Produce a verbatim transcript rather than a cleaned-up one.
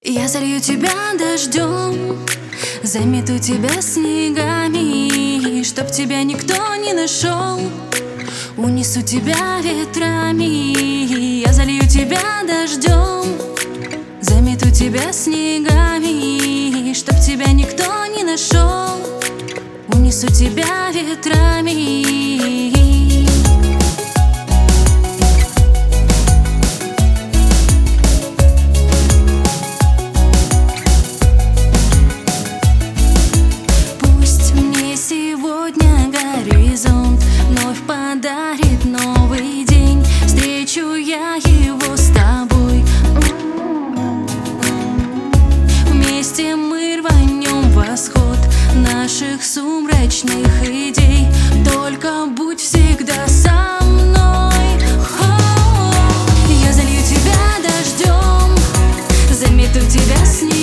Я залью тебя дождем, замету тебя снегами, чтоб тебя никто не нашел, унесу тебя ветрами. Я залью тебя дождем, замету тебя снегами, чтоб тебя никто не нашел, унесу тебя ветрами. Горизонт вновь подарит новый день, встречу я его с тобой. Вместе мы рванем в восход наших сумрачных идей. Только будь всегда со мной. О-о-о. Я залью тебя дождем, замету тебя снегом.